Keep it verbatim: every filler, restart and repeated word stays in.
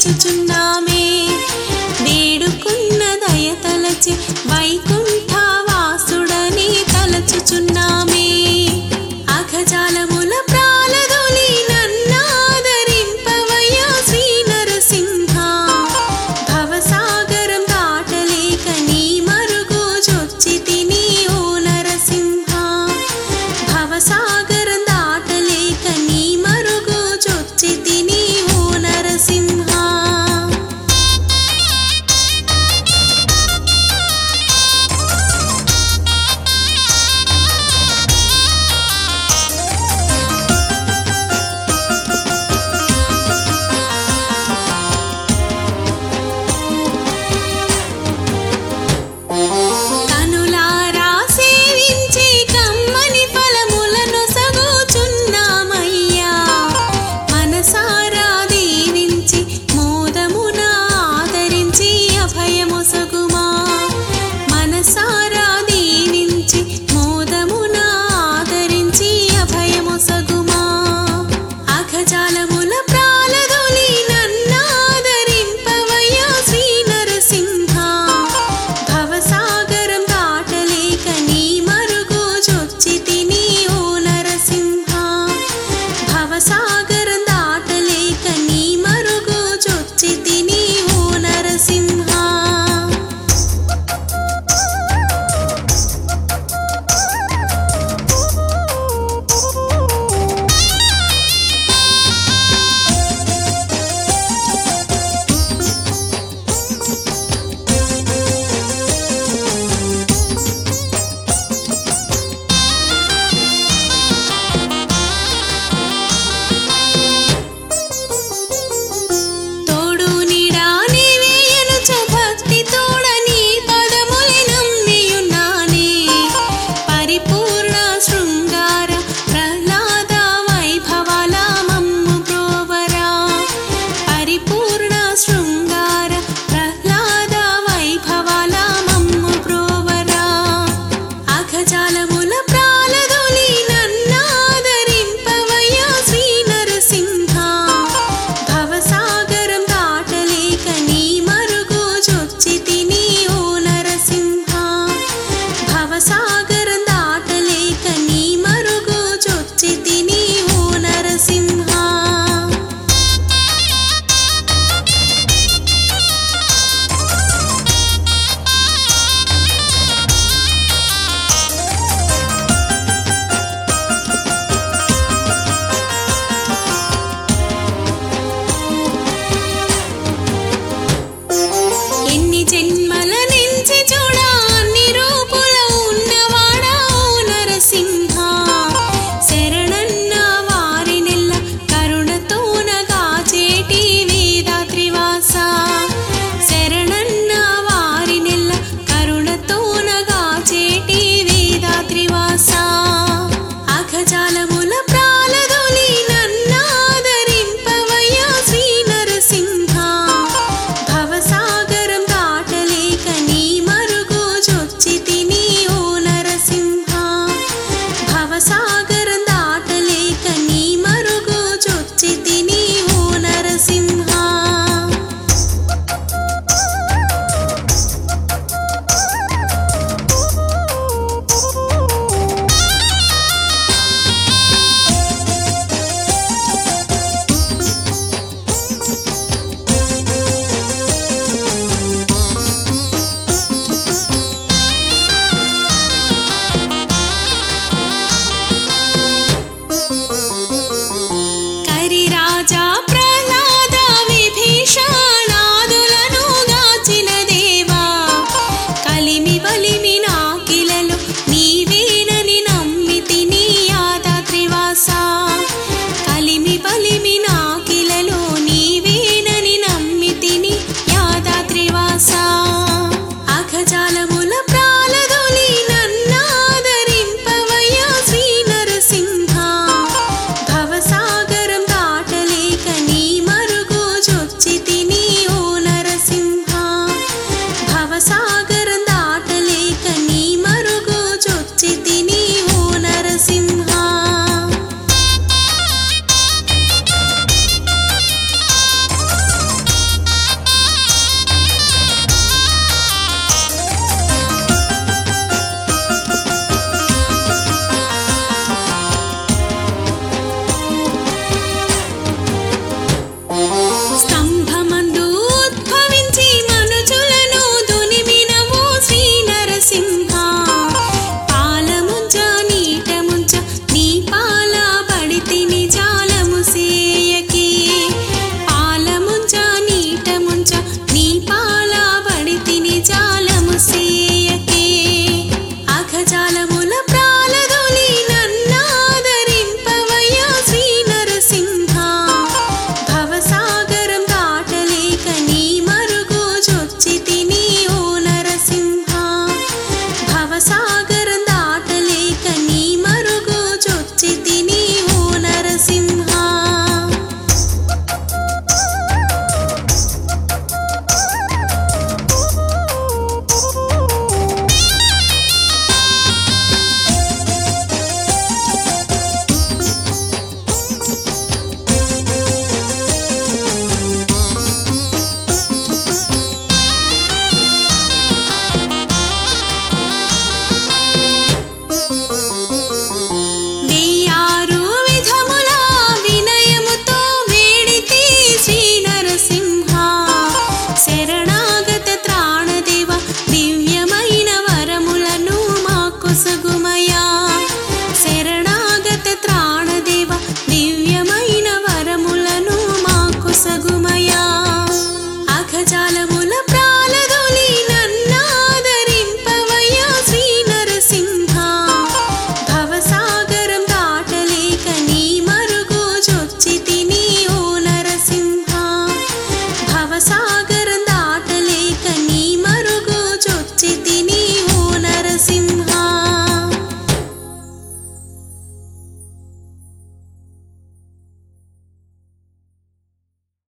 తలచుచున్నామే వేడుకున్న దయతలచి వైకుంఠ వాసుడని తలచుచున్నామే అఘజాలముల ప్రాలదొలి నన్నాదరింపవయ్యా శ్రీ నరసింహ భవసాగరం దాటలేక నీ మరుగు జొచ్చితిని ఓ నరసింహ భవసాగరం దాటలేక నీ మరుగు జొచ్చితిని ఓ నరసింహ కనులారా సేవించి కమ్మని ఫలములను సగుచున్నామయ్యా మనసారా దీవించి మోదమున ఆదరించి అభయము సగుమా మనసారా దీవించి మోదమున ఆదరించి అభయము సగుమా అఘజాలముల ప్రాలదొలి నన్నాదరింపవయ్యా శ్రీ నరసింహ భవసాగరం దాటలేక నీ మరుగు జొచ్చితిని ఓ నరసింహ భవసాగరం దాటలేక నీ మరుగు జొచ్చితిని ఓ నరసింహ తోడు నీడా నీవేయనుచ భక్తి తోడ నీ పదములే నమ్మియున్నానే పరిపూర్ణ శృంగార ప్రహ్లాద వైభవాల మమ్ము ప్రోవరా పరిపూర్ణ శృంగార ప్రహ్లాద వైభవాల మమ్ము ప్రోవరా అఘజాలముల ప్రాలదొలి నన్నాదరింపవయ్యా శ్రీ నరసింహ భవసాగరం దాటలేక నీ మరుగు జొచ్చితిని ఓ నరసింహ భవసాగరం దాటలేక నీ మరుగు జొచ్చితిని ఓ నరసింహ ఎన్ని జన్మల నుంచి చూడా అన్ని రూపుల ఉన్నవాడా ఓ నరసింహ శరణన్న వారినెల్ల కరుణతోన గాచేటి వేదాద్రివాస శరణన్న వారినెల్ల కరుణతోన గాచేటి వేదాద్రివాస అఘజాలముల ప్రాలదొలి నన్నాదరింపవయ్యా శ్రీ నరసింహ భవసాగరం దాటలేక నీ మరుగు జొచ్చితిని ఓ నరసింహ భవసాగరం దాటలేక నీ మరుగు జొచ్చితిని ఓ నరసింహ కరిరాజా ప్రహ్లాద విభీషణాదులను గాచిన దేవా కలిమి వలిమి నాకిలలో నీవేనని నమ్మితిని యాదాద్రివాస కలిమి వలిమి నాకిలలో నీవేనని నమ్మితిని యాదాద్రివాస అఘజాలముల ప్రాలదొలి నన్నాదరింపవయ్యా శ్రీ నరసింహ భవసాగరం దాటలేక నీ మరుగు జొచ్చితిని ఓ నరసింహ భవసాగరం దాటలేక నీ మరుగు జొచ్చితిని ఓ నరసింహ శరణా